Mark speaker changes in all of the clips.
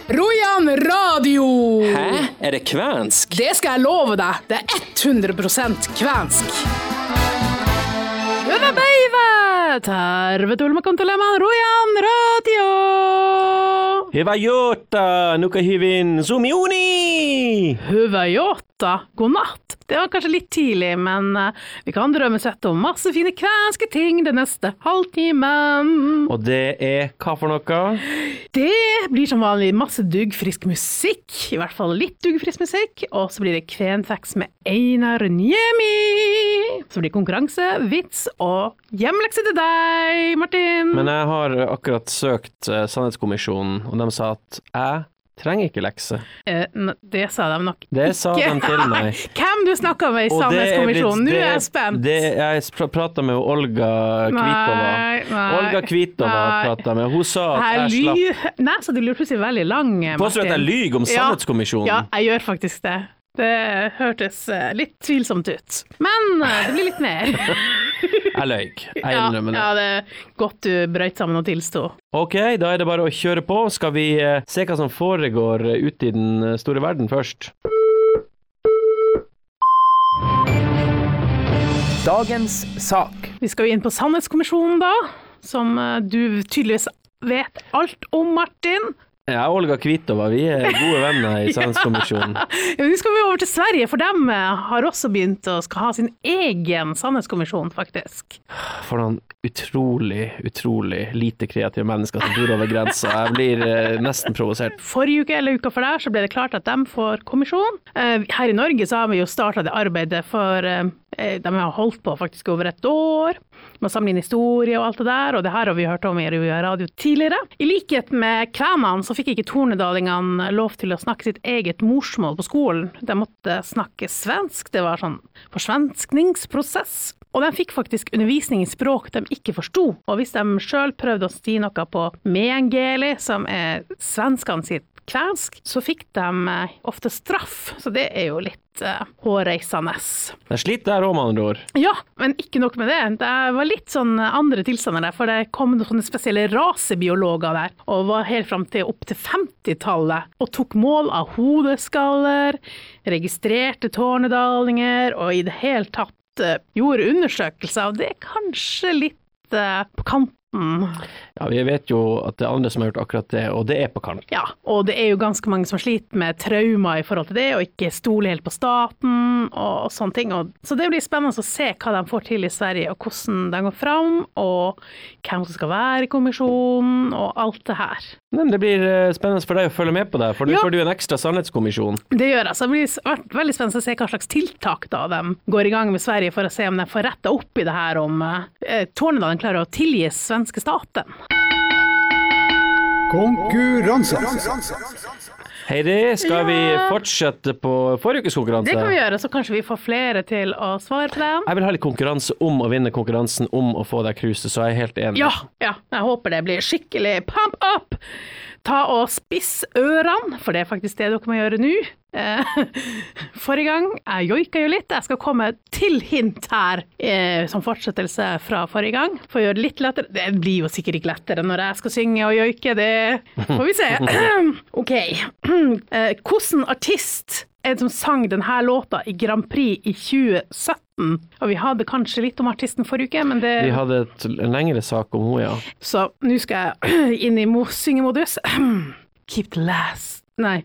Speaker 1: Rojan radio!
Speaker 2: Hæ? Det kvensk?
Speaker 1: Det skal jeg love deg. Det 100% kvensk. Hyvä päivä! Tervetuloa kuuntelemaan Rojan radio!
Speaker 2: Hyvä jota! Nuka hyvin Zoom-juni!
Speaker 1: Hyvä jota! God natt! Det var kanskje litt tidlig, men vi kan drømme sett om masse fine kvenske ting den neste halvtimen.
Speaker 2: Og det hva for noe?
Speaker 1: Det blir som vanlig masse duggfrisk musikk, i hvert fall litt duggfrisk musikk, og så blir det kvenfacts med Einar Niemi. Så blir det konkurranse, vits og hjemlekse til deg, Martin.
Speaker 2: Men jeg har akkurat søkt Sannhetskommisjonen, og de sa at jeg trenger ikke lekse.
Speaker 1: Det sa de nok
Speaker 2: det
Speaker 1: ikke.
Speaker 2: Sa de til meg.
Speaker 1: Hvem du snakket med i Sannhetskommisjonen? Nå er jeg spent.
Speaker 2: Jeg pratet med Olga Kvitova. Olga Kvitova pratet med. Hun sa at jeg slapp.
Speaker 1: Nei, så du lurer plutselig veldig lang, Martin.
Speaker 2: Påstår at jeg lyger om Sannhetskommisjonen?
Speaker 1: Ja, jeg gjør faktisk det. Det hørtes litt tvilsomt ut. Men det blir litt mer.
Speaker 2: Jeg løy. Jeg innrømmer det.
Speaker 1: Ja, det godt du brøt sammen og tilstå.
Speaker 2: Ok, da det bare å kjøre på. Skal vi se hva som foregår ute i den store verden først?
Speaker 3: Dagens sak.
Speaker 1: Vi skal jo inn på Sannhetskommisjonen da, som du tydeligvis vet alt om, Martin.
Speaker 2: Ja, Olga Kvitova, vi gode venner i Sannhetskommisjonen.
Speaker 1: Nå skal vi over til Sverige, for dem har også begynt å skal ha sin egen Sannhetskommisjon, faktisk.
Speaker 2: For noen utrolig lite kreative mennesker som bor over grensa. Jeg blir nesten provosert.
Speaker 1: Forrige uke eller uka for der så ble det klart at de får kommisjon. Her i Norge så har vi jo startet det arbeidet for de har holdt på faktisk over et år med å samle inn historie og alt det der, og det her har vi hørt om i radio tidligere. I likhet med kvenene så fikk ikke tornedalingene lov til å snakke sitt eget morsmål på skolen. De måtte snakke svensk, det var sånn forsvenskningsprosess. Og de fikk faktisk undervisning i språk de ikke forstod. Og hvis de selv prøvde å si noe på meänkieli, som svenskene sitt kvensk, så fikk de ofte straff. Så det jo litt hårreisende.
Speaker 2: Det sliter der også, med andre ord.
Speaker 1: Ja, men ikke nok med det. Det var litt sånn andre tilstander der, for det kom noen spesielle rasebiologer der, og var helt frem til opp til 50-tallet, og tok mål av hodeskaller, registrerte tornedalinger, og i det hele tatt gjorde undersøkelser, og det kanskje litt på kanten.
Speaker 2: Ja, vi vet jo at det andre som har gjort akkurat det, og det på kant.
Speaker 1: Ja, og det jo ganske mange som sliter med trauma i forhold til det, og ikke stole helt på staten, og sånne ting. Så det blir spennende å se hva de får til i Sverige, og hvordan de går frem, og hvem som skal være i kommisjonen, og alt det her.
Speaker 2: Men det blir spennende for deg å følge med på det, for nå får du en ekstra sannhetskommisjon.
Speaker 1: Det gjør jeg, så det blir veldig spennende å se hva slags tiltak da de går i gang med Sverige, for å se om de får rettet opp i det her, om Tornedalen klarer å tilgi svenske staten.
Speaker 3: Konkurranse.
Speaker 2: Heidi, skal vi fortsette på forrige ukes konkurranse?
Speaker 1: Det kan vi gjøre, så kanskje vi får flere til å svare på det.
Speaker 2: Jeg vil ha litt konkurranse om å vinne konkurransen om å få deg cruiset, så jeg helt enig.
Speaker 1: Ja, jeg håper det blir skikkelig pump up. Ta og spiss ørene, for det faktisk det dere må gjøre nå. Forrige gang, jeg joika jo litt, jeg skal komme til hint her, som fortsettelse fra forrige gang, for å gjøre det litt lettere. Det blir jo sikkert ikke lettere når jeg skal synge og joike, det får vi se. Ok, hvordan artist det som sang denne låta i Grand Prix i 2017? Og vi hadde kanskje litt om artisten forrige uke, men det...
Speaker 2: Vi hadde en lengre sak om henne, ja.
Speaker 1: Så nå skal jeg inn i syngemodus. Keep the last... Nei.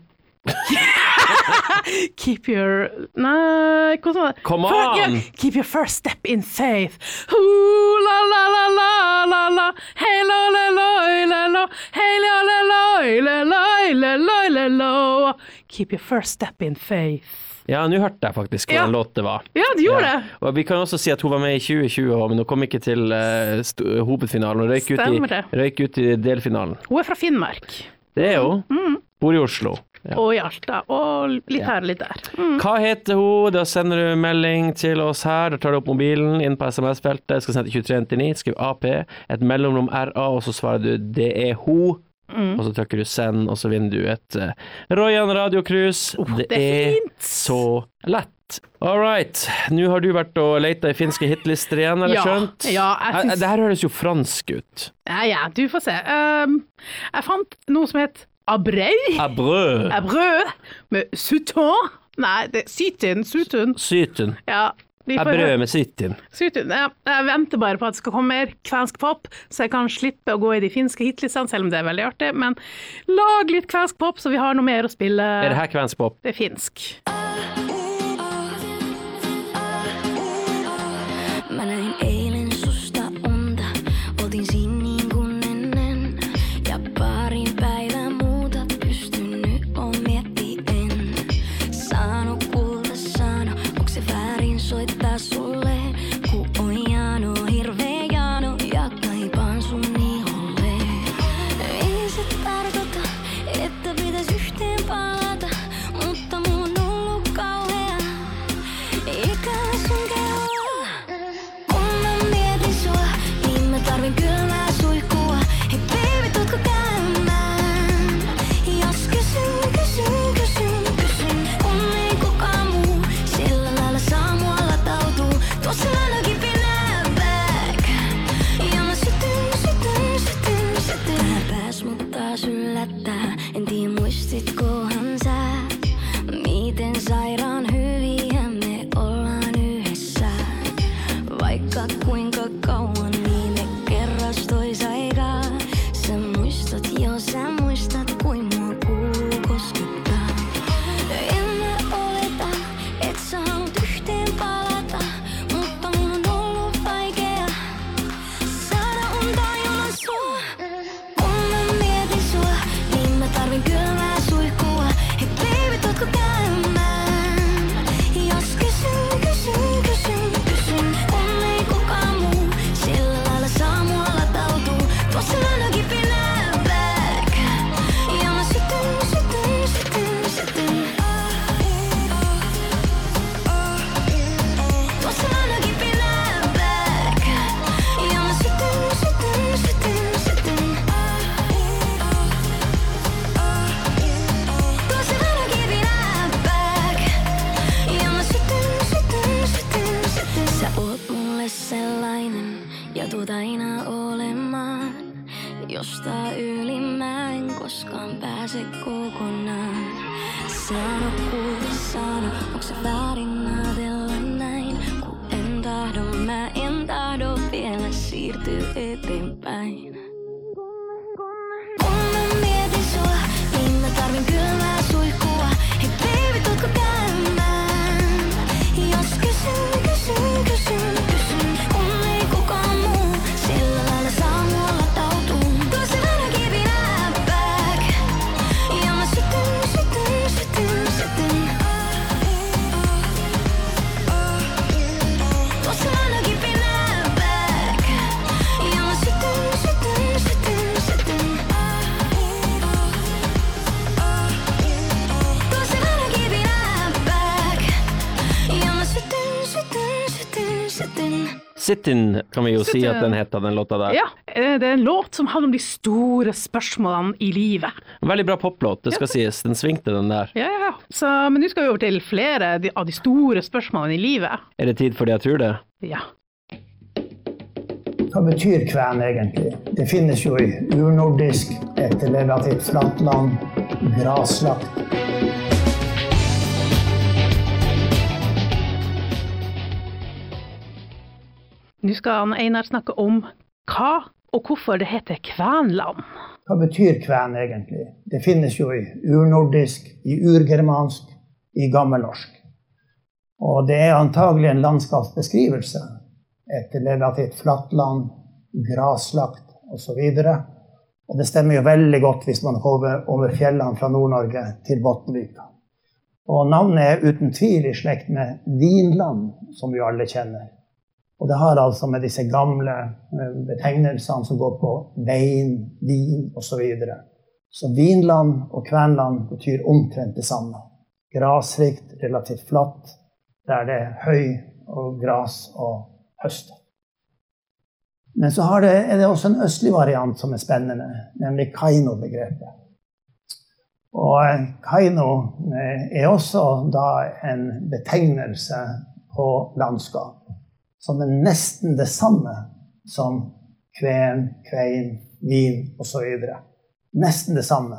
Speaker 1: Keep your... Nei, hva sa det?
Speaker 2: Come on!
Speaker 1: Keep your first step in faith. Ooh, la la la la la la. Hey la la la la la. Hey la la la la la la la la. Keep your first step in faith.
Speaker 2: Ja, nå hørte jeg faktisk hva den låt det var.
Speaker 1: Ja, du gjorde det.
Speaker 2: Og vi kan også si at hun var med i 2020, men hun kom ikke til hovedfinalen. Hun røyk ut i delfinalen.
Speaker 1: Hun fra Finnmark.
Speaker 2: Det hun. Bor i Oslo.
Speaker 1: Ja. Og i Alta, og litt her og litt der.
Speaker 2: Hva heter hun? Da sender du melding til oss her, da tar du opp mobilen inn på SMS-feltet, skal sende til 2399, skriv AP, et mellomrom RA, og så svarer du det hun, og så trykker du send, og så vinner du et Rojan Radio-cruise. Det fint. Så lett. All right, nå har du vært og letet i finske hitlister igjen, eller skjønt?
Speaker 1: Ja, jeg synes...
Speaker 2: Det her høres jo fransk ut.
Speaker 1: Ja, du får se. Jeg fant noe som het
Speaker 2: Abrød.
Speaker 1: Med sutun. Nei, det er sytun. Ja.
Speaker 2: Brød med sytun.
Speaker 1: Ja, jeg venter bare på at det skal komme mer kvensk pop, så jeg kan slippe å gå i de finske hitlistene, selv om det er veldig artig, men lag litt kvensk pop, så vi har noe mer å spille.
Speaker 2: Er det her kvensk pop?
Speaker 1: Det er finsk.
Speaker 4: Mä näin eilen susta unta, oltiin siinä niin kuin ennen, ja parin päivää muuta pystynyt on miettien. Sano kulta sano, onks se väärin soittaa sulle, ku on jano, hirveä jano, ja kaipaan sun iholle. Ei se tarkoita, että pitäis yhteen palata, mutta mun on ollut kauhea, ikävä sun kehoa. Kun mä mietin sua, niin mä tarvin kylmää suihkua. Hei baby, tuutko käymään? Jos kysyn, kun ei kukaan muu sillä lailla saa mua latautuu. Tuossa lailla kipinää back. Ja mä sytyn. Tää pääs mut taas yllättää. En tiedä muistitkohan sä, miten sairaan hyviä me ollaan yhdessä. Vaikka kuinka kauan viime kerras tois aikaa. Sä muistat kuin mua kuuluu koskettaa. En mä oleta, et sä haluut yhteen palata, mutta mun on ollut vaikea saada unta ilman sua. Kun mä mietin sua, niin mä tarvin kylmää suihkua. Hei baby, tuutko käymään? Jos kysyn, kun ei kukaan muu sillä lailla saa mua latautuu. Tuossa lailla kipinää back. Ja mä sytyn. Tuossa lailla kipinää back. Ja mä sytyn. Tuossa lailla kipinää back. Ja mä sytyn. Sä oot mulle sellainen, ja tuut aina olemaan. Josta yli mä en koskaan pääse kokonaan. Sano kulta sano, onks se väärin ajatella näin? Kun mä en tahdo vielä siirtyä eteenpäin. Kun mä mietin sua, niin mä tarvin kylmää suihkua. Hei baby, tuutko käymään? Jos kysyn, kun ei kukaan muu sillä lailla saa mua latautuu. Tuossa lailla kipinää back. Ja mä sytyn. Tuossa lailla kipinää back. Ja mä sytyn. Tuossa lailla kipinää back. Ja mä sytyn.
Speaker 2: Sit-in kan vi jo si at den heter, den låta der.
Speaker 1: Ja, det er en låt som handler om de store spørsmålene i livet.
Speaker 2: Veldig bra poplåt, det skal sies. Den svingte den der.
Speaker 1: Ja. Men nå skal vi over til flere av de store spørsmålene i livet.
Speaker 2: Er det tid for det jeg tror det?
Speaker 1: Ja.
Speaker 5: Hva betyr kven egentlig? Det finnes jo i urnordisk, et relativt flatt land, graslagt.
Speaker 1: Nå skal Einar snakke om hva og hvorfor det heter Kvenland.
Speaker 5: Hva betyr kven egentlig? Det finnes jo i urnordisk, i urgermansk, i gammelnorsk. Og det er antagelig en landskapsbeskrivelse. Et relativt flatt land, graslagt og så videre. Og det stemmer jo veldig godt hvis man kommer over fjellene fra Nord-Norge til Bottenvika. Og navnet er uten tvil i slekt med Vinland, som vi alle kjenner. Og det har altså med disse gamle betegnelsene som går på veien, vin og så videre. Så Vinland og Kvenland betyr omtrent det samme. Grasrikt, relativt flatt, der det er høy og gras og høster. Men så er det også en østlig variant som er spennende, nemlig Kaino-begrepet. Og Kaino er også da en betegnelse på landskap, som er nesten det samme som kven, kvein, vin og så videre. Nesten det samme.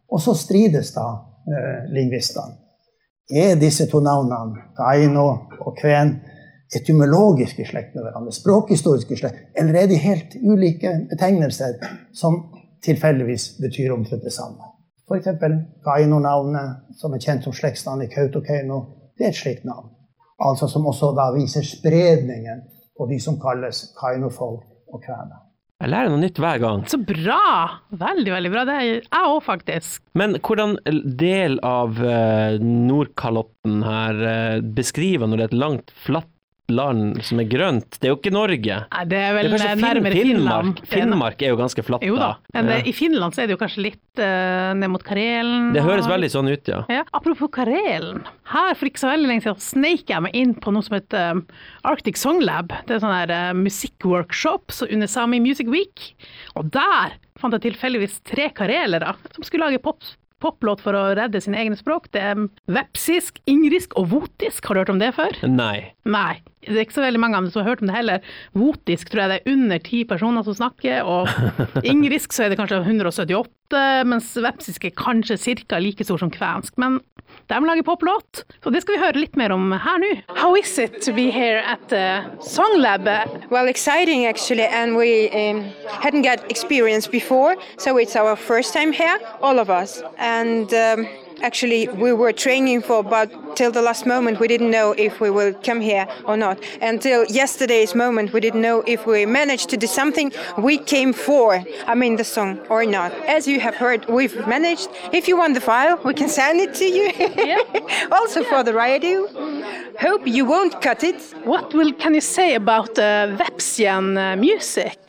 Speaker 5: Og så strides da lingvistene. Disse to navnene, kaino og kven, etymologiske slekt med hverandre, språkhistoriske slekt, eller de helt ulike betegnelser som tilfeldigvis betyr omtrent det samme? For eksempel kaino-navnet, som kjent som slektsnavn i Kautokeino, det et slikt navn. Altså som også da viser spredningen på de som kalles kainofolk og kvener.
Speaker 2: Jeg lærer noe nytt hver gang.
Speaker 1: Så bra! Veldig, veldig bra. Det er jeg også faktisk.
Speaker 2: Men hvordan del av Nordkalotten her beskriver når det er et langt, flatt land som er grønt? Det er jo ikke Norge.
Speaker 1: Nei, det er vel
Speaker 2: det er
Speaker 1: nærmere Finland.
Speaker 2: Finnmark er jo ganske flatt da.
Speaker 1: Jo da, men i Finland så er det jo kanskje litt ned mot Karelen.
Speaker 2: Det høres veldig sånn ut, ja.
Speaker 1: Ja. Apropos Karelen. Her for ikke så veldig lenge siden sneik jeg meg inn på noe som heter Arctic Song Lab. Det er sånn her musikkworkshop under Sami Music Week. Og der fant jeg tilfeldigvis 3 karelere som skulle lage poplåt for å redde sine egne språk. Det er vepsisk, ingrisk og votisk. Har du hørt om det før?
Speaker 2: Nei.
Speaker 1: Nei, det er ikke så veldig mange av dem som har hørt om det heller. Votisk tror jeg det er under 10 personer som snakker, og ingrisk så er det kanskje 178, mens vepsisk er kanskje cirka like stor som kvensk. Men de lager poplåt, så det skal vi høre litt mer om her nå. How is it to be here at the Song Lab?
Speaker 6: Well, exciting actually, and we hadn't got experience before, so it's our first time here, all of us. And actually, we were training for about till the last moment. We didn't know if we will come here or not. Until yesterday's moment, we didn't know if we managed to do something we came for. I mean, the song or not. As you have heard, we've managed. If you want the file, we can send it to you.
Speaker 1: Yeah.
Speaker 6: Also for the radio. Hope you won't cut it.
Speaker 1: What can you say about Vepsian music?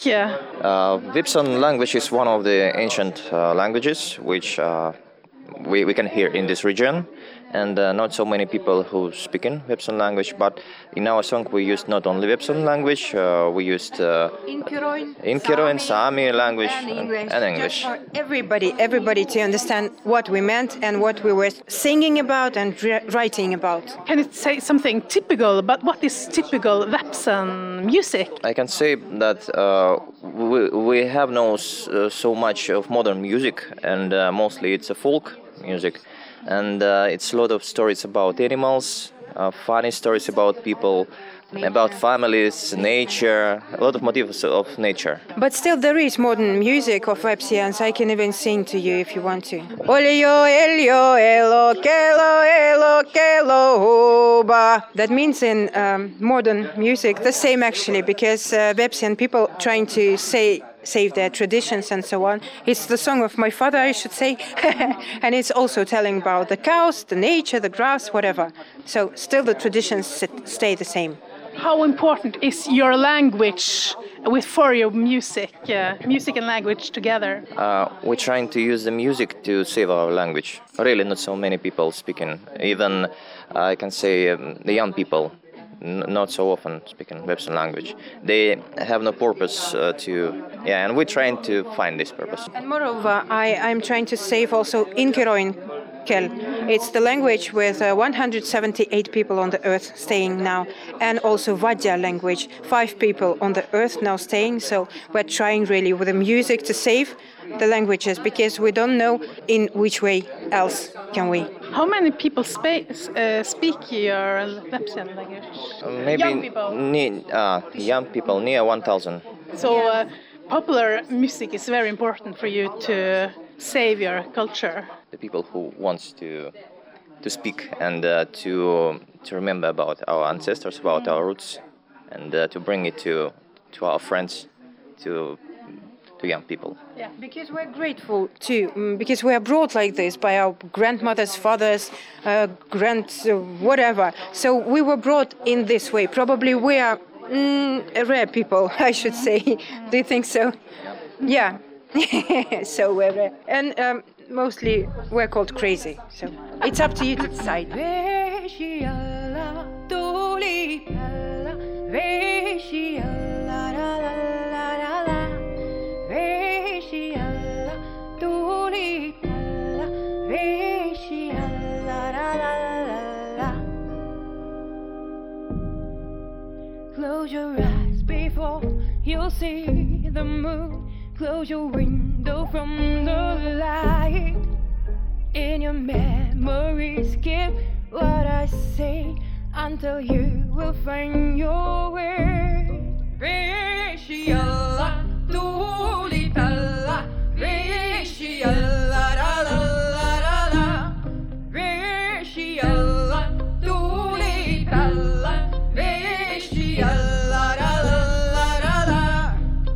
Speaker 7: Vipsan language is one of the ancient languages which we can hear in this region, and not so many people who speak in Vepsan language, but in our song we used not only Vepsan language, we used Inkiroin, Sami language and English.
Speaker 6: For everybody to understand what we meant and what we were singing about and writing about.
Speaker 1: Can you say something typical, but what is typical Vepsan music?
Speaker 7: I can say that we have no so much of modern music, and mostly it's a folk music, and it's a lot of stories about animals, funny stories about people, about families, nature, a lot of motifs of nature.
Speaker 6: But still there is modern music of Vepsians. I can even sing to you if you want to. Olio, elio, elo, kelo, elo, kelo, ba. That means in modern music the same actually, because Vepsian people trying to save their traditions and so on. It's the song of my father, I should say. And it's also telling about the cows, the nature, the grass, whatever. So still the traditions stay the same.
Speaker 1: How important is your language for your music, music and language together?
Speaker 7: We're trying to use the music to save our language. Really, not so many people speaking. Even, I can say, the young people, not so often speaking Vepsan language. They have no purpose and we're trying to find this purpose.
Speaker 6: And moreover, I'm trying to save also Inkiroin Kel. It's the language with 178 people on the earth staying now, and also Vadja language, 5 people on the earth now staying. So we're trying really with the music to save the languages, because we don't know in which way else can we.
Speaker 1: How many people speak your Vepsian language?
Speaker 7: Maybe
Speaker 1: young people.
Speaker 7: Young people, near 1,000.
Speaker 1: So popular music is very important for you to save your culture.
Speaker 7: The people who wants to speak and to remember about our ancestors, about our roots, and to bring it to our friends, to young people.
Speaker 6: Yeah, because we're grateful too, because we are brought like this by our grandmothers, fathers, whatever. So we were brought in this way. Probably we are rare people, I should say. Do you think so? Yeah. So we're rare. And mostly we're called crazy. So it's up to you to decide.
Speaker 4: Close your eyes before you'll see the moon. Close your window from the light. in your memories. Keep what I say until you will find your way. Rishi Allah, Tuli Allah, Rishi Allah, la la la la la. Rishi Allah, Tuli Allah, Rishi Allah, la la la la la.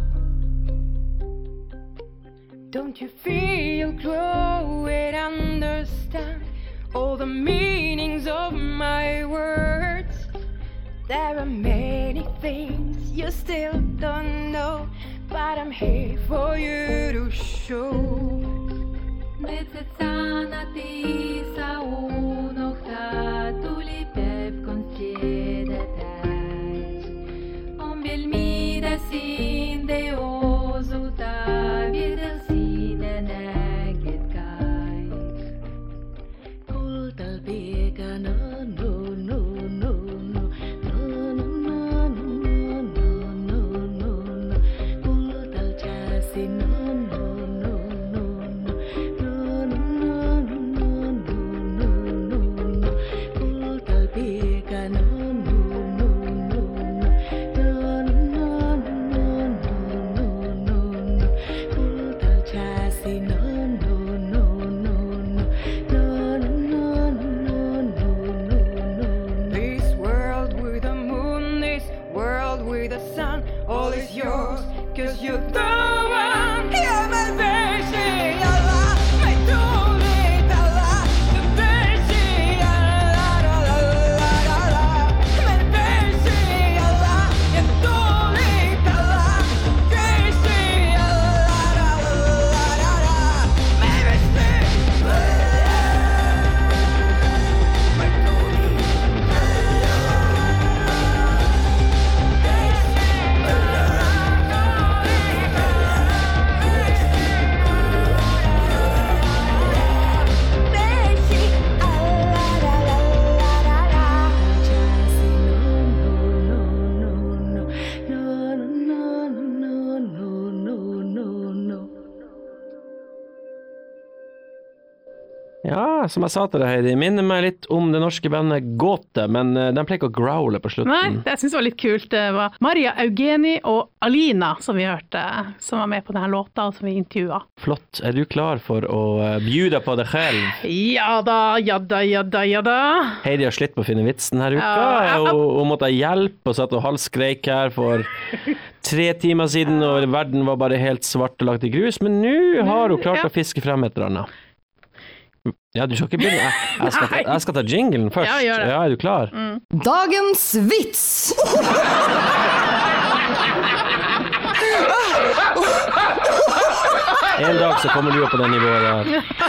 Speaker 4: Don't you feel grow and understand all the meanings of my words? There are many things you still don't know, but I'm here for you to show. Metsetsana tisa unokta tuli pevkon stjedetaj. Om bilmida sinde ozuta videl sine neget kai. Kultal bega no no no no no.
Speaker 2: Ja, som jeg sa til deg, Heidi, minner meg litt om det norske bandet Gåte, men de pleier ikke å growle på slutten.
Speaker 1: Nei, det jeg synes var litt kult. Det var Maria Eugeni og Alina som vi hørte, som var med på denne låta, og som vi intervjuet.
Speaker 2: Flott. Er du klar for å bjuda på deg selv?
Speaker 1: Ja da, ja da, ja da, ja da.
Speaker 2: Heidi har slitt på å finne vitsen her uka, og hun måtte ha hjelp og satt og halvskreik her for 3 timer siden, og verden var bare helt svart og lagt i grus, men nå har hun klart å fiske frem et eller annet. Ja, du skal ikke begynne. Jeg skal ta jinglen først.
Speaker 1: Ja, gjør det.
Speaker 2: Ja, er du klar?
Speaker 8: Dagens vits!
Speaker 2: En dag så kommer du opp på det nivået der.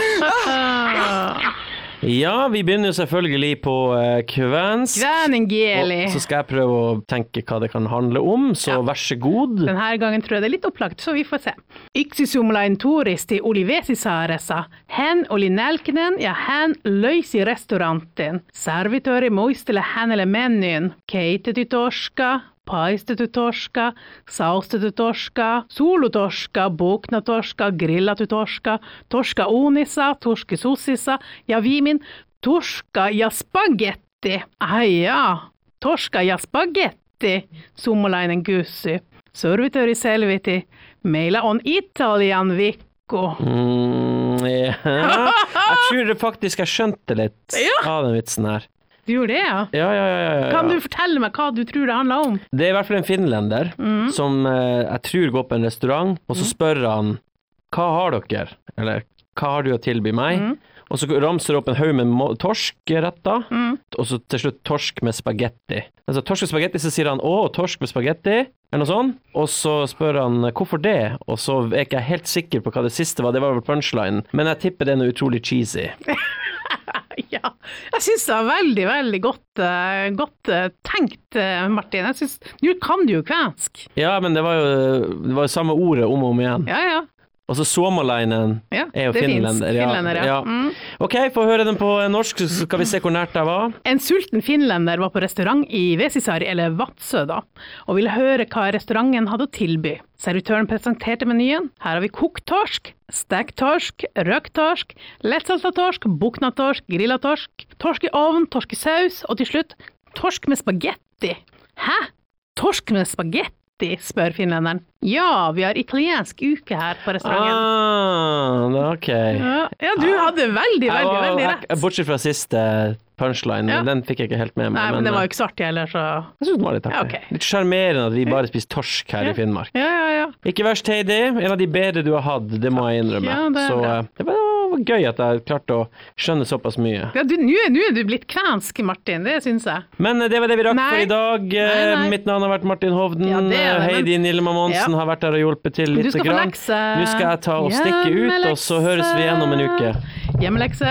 Speaker 2: Ja, vi begynner jo selvfølgelig på kvensk.
Speaker 1: Kvæningeli.
Speaker 2: Så skal jeg prøve å tenke hva det kan handle om, så vær så god.
Speaker 1: Denne gangen tror jeg det er litt opplagt, så vi får se. Yksisumlain turisti olivesi saaressa. Hän oli nälkäinen ja hän löysi restaurantin. Servitööri muisteli hänelle menyn. Keitetty torska, paistettu torska, saustettu torska, suulutorska, buknatorska, grillattu torska, torska uunissa, torski sussissa ja viimein torska ja spagetti. Ai jaa, torska ja spagetti, summalainen kysyi. Servitööri selviti, meillä on Italian vikko.
Speaker 2: Ja. Jeg tror det faktisk jeg skjønte litt av den vitsen her.
Speaker 1: Du gjorde det, ja?
Speaker 2: Ja.
Speaker 1: Kan du fortelle meg hva du tror det handler om?
Speaker 2: Det er i hvert fall en finlender som jeg tror går på en restaurant, og så spør han, hva har dere? Eller, hva har du å tilby meg? Og så ramser det opp en haug med torskretter, og så til slutt torsk med spagetti. Altså torsk med spagetti, så sier han, torsk med spagetti, eller noe sånt. Og så spør han, hvorfor det? Og så er ikke jeg helt sikker på hva det siste var, det var vel punchline. Men jeg tipper det er noe utrolig cheesy.
Speaker 1: Ja, jeg synes det var veldig, veldig godt tenkt, Martin. Jeg synes, nå kan du jo kvensk.
Speaker 2: Ja, men det var jo samme ordet om og om igjen.
Speaker 1: Ja.
Speaker 2: Og så Suomalainen
Speaker 1: Ja,
Speaker 2: er jo
Speaker 1: det er
Speaker 2: finlender.
Speaker 1: finsk. Finlender, ja.
Speaker 2: Ok, få høre den på norsk, så skal vi se hvor nært jeg var.
Speaker 1: En sulten finlender var på restaurant i Vesisari, eller Vatsø da, og ville høre hva restauranten hadde å tilby. Servitøren presenterte menyen. Her har vi kokt torsk, stekt torsk, røkt torsk, lettsalta torsk, bukna torsk, grilla torsk, torsk i ovn, torsk i saus, og til slutt, torsk med spagetti. Hæ? Torsk med spagetti? Spør finlenderen. Ja, vi har italiensk uke her på restauranten.
Speaker 2: Ok.
Speaker 1: Ja, du hadde veldig rett.
Speaker 2: Bortsett fra siste punchline, den fikk jeg ikke helt med meg.
Speaker 1: Nei, men det var jo ikke så artig heller, så...
Speaker 2: Jeg synes det var litt artig.
Speaker 1: Ok.
Speaker 2: Litt charmerende at vi bare spiser torsk her i Finnmark.
Speaker 1: Ja.
Speaker 2: Ikke verst, Heidi. En av de bedre du har hatt, det må jeg innrømme.
Speaker 1: Ja, det er bra.
Speaker 2: Så det var gøy at jeg klarte å skjønne såpass mye.
Speaker 1: Ja, nå er du blitt kvensk, Martin, det synes jeg.
Speaker 2: Men det var det vi rakk for i dag.
Speaker 1: Nei.
Speaker 2: Mitt navn har vært Martin Hovden.
Speaker 1: Ja, det er det,
Speaker 2: Heidi Nillema Monsen har vært der og hjulpet til litt.
Speaker 1: Du skal få lekse.
Speaker 2: Nå skal jeg ta og stikke ut, og så høres vi igjen om en uke.
Speaker 1: Hjemmelekse.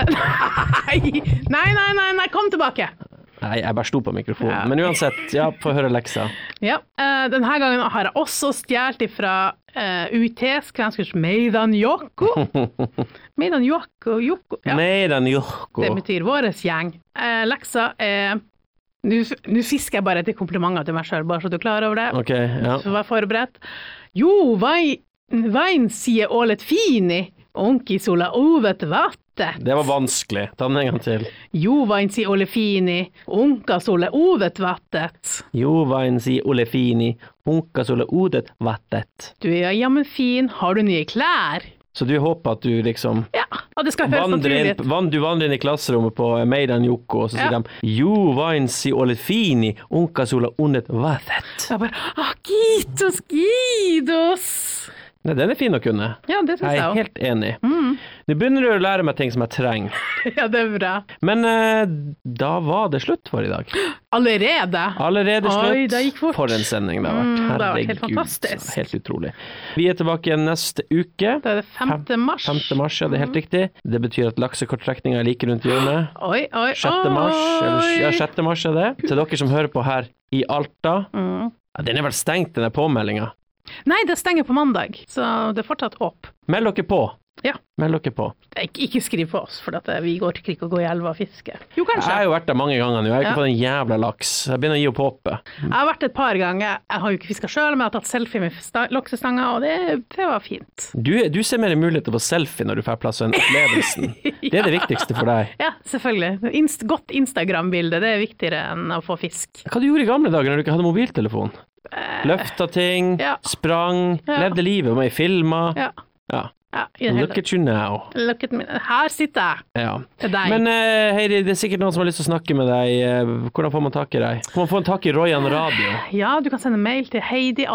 Speaker 1: Nei, kom tilbake.
Speaker 2: Nei, jeg bare sto på mikrofonen. Men uansett, få høre leksa.
Speaker 1: Ja, denne gangen har jeg også stjålet fra UiTs kvenskurs Meidan Jokko. Meidan Jokko.
Speaker 2: Meidan Jokko.
Speaker 1: Det betyr våres gjeng. Leksa er... Nå fisker jeg bare etter komplimenter til meg selv, bare så du er klar over det.
Speaker 2: Ok, ja.
Speaker 1: Så vær forberedt. Jo, vain sier ålet fini, onki sola ovet vatte.
Speaker 2: Det var vanskelig. Ta den en gang til.
Speaker 1: Jo, vain sier ålet fini, onka sola ovet vattet.
Speaker 2: Jo, vain sier ålet fini, onka sola ovet vattet.
Speaker 1: Du er jammen fin, har du nye klær?
Speaker 2: Så du håper at du liksom
Speaker 1: Ja, og det skal høres naturlig ut.
Speaker 2: Du vandrer inn i klasserommet på Meidan Jokko, og så sier de Jo, vain sier ålet fini, onka sola ovet vattet.
Speaker 1: Jeg bare, gitos.
Speaker 2: Nei, den er fin å kunne.
Speaker 1: Ja, det synes jeg også.
Speaker 2: Jeg er helt enig. Nå begynner du å lære meg ting som jeg trenger.
Speaker 1: Ja, det er bra.
Speaker 2: Men da var det slutt for i dag.
Speaker 1: Allerede slutt.
Speaker 2: Oi,
Speaker 1: det gikk fort.
Speaker 2: For en sending det har vært.
Speaker 1: Det har vært helt fantastisk.
Speaker 2: Helt utrolig. Vi er tilbake neste uke.
Speaker 1: Det er det 5. mars.
Speaker 2: 5. mars, ja, det er helt riktig. Det betyr at laksekorttrekningen er like rundt hjørnet. 6. mars er det. Til dere som hører på her i Alta. Den er vel stengt, denne påmeldingen.
Speaker 1: Nei, det stenger på mandag, så det er fortsatt håp.
Speaker 2: Meld dere på.
Speaker 1: Ja.
Speaker 2: Meld dere på.
Speaker 1: Ikke skriv på oss, for vi går til ikke å gå i elva og fiske. Jo, kanskje.
Speaker 2: Jeg har jo vært der mange ganger nå, jeg har ikke fått en jævla laks. Jeg begynner å gi opp håpet.
Speaker 1: Jeg har vært et par ganger, jeg har jo ikke fisket selv, men jeg har tatt selfie med laksestanga, og det var fint.
Speaker 2: Du ser mer mulighet til å få selfie når du får plass enn opplevelsen. Det er det viktigste for deg.
Speaker 1: Ja, selvfølgelig. Godt Instagram-bilde, det er viktigere enn å få fisk.
Speaker 2: Hva du gjorde i gamle dager når du ikke hadde mobiltelefon? Løfta ting, sprang, levde livet, var med i filmer. Look at you now.
Speaker 1: Look at me. Her sitter jeg. Til deg.
Speaker 2: Men Heidi, det er sikkert noen som har lyst til å snakke med deg. Hvordan får man tak i deg? Kan man få en tak i Royan Radio?
Speaker 1: Ja, du kan sende mail til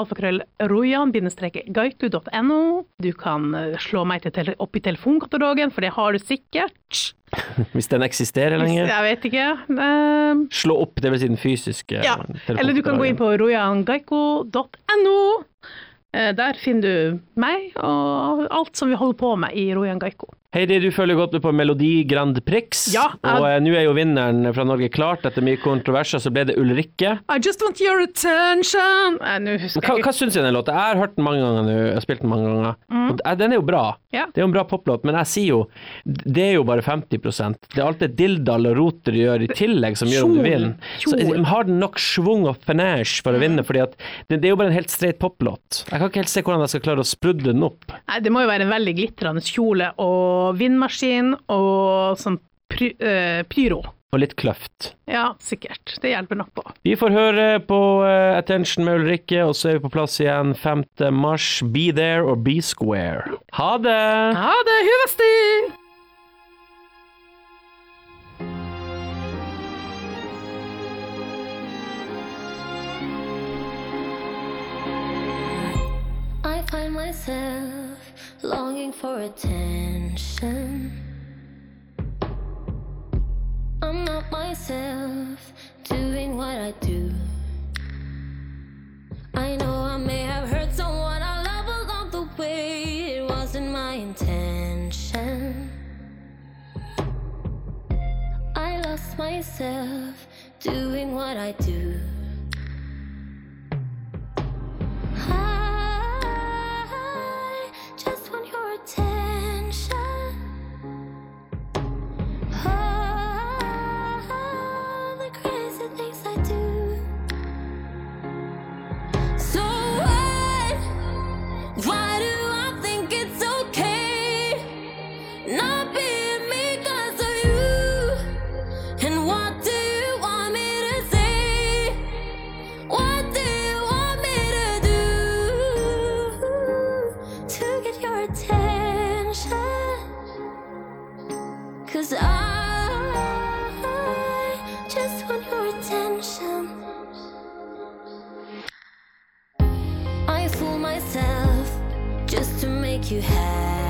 Speaker 1: heidi@royan-gaitu.no. Du kan slå meg opp i telefonkatalogen, for det har du sikkert.
Speaker 2: Hvis den eksisterer lenger?
Speaker 1: Jeg vet ikke.
Speaker 2: Slå opp, det vil si den fysiske.
Speaker 1: Ja, eller du kan gå inn på royangaiku.no. Der finner du meg og alt som vi holder på med i Royan Gaiku.
Speaker 2: Heidi, du følger godt med på Melodi Grand Prix, og nå er jo vinneren fra Norge klart. Etter mye kontroverser så ble det Ulrikke.
Speaker 1: I just want your attention.
Speaker 2: Hva synes jeg den låten? Jeg har hørt den mange ganger nå, jeg har spilt den mange ganger. Den er jo bra. Det er jo en bra poplåt, men jeg sier jo, det er jo bare 50%. Det er alt det dildal og roter du gjør i tillegg som gjør om du vinner. Så har den nok svung og panache for å vinne, fordi at det er jo bare en helt straight poplåt. Jeg kan ikke helt se hvordan jeg skal klare å sprudle den opp.
Speaker 1: Nei, det må jo være en veldig glittrende kjole og vindmaskin og sånn pyro.
Speaker 2: Og litt kløft.
Speaker 1: Ja, sikkert. Det hjelper nok på.
Speaker 2: Vi får høre på Attention med Ulrikke, og så er vi på plass igjen 5. mars. Be there or be square. Ha det!
Speaker 1: Ha det, hyvasti!
Speaker 4: I find myself longing for attention. I'm not myself, doing what I do. I know I may have hurt someone I love along the way. It wasn't my intention. I lost myself, doing what I do. I just want your get your attention. 'Cause I just want your attention. I fool myself just to make you happy.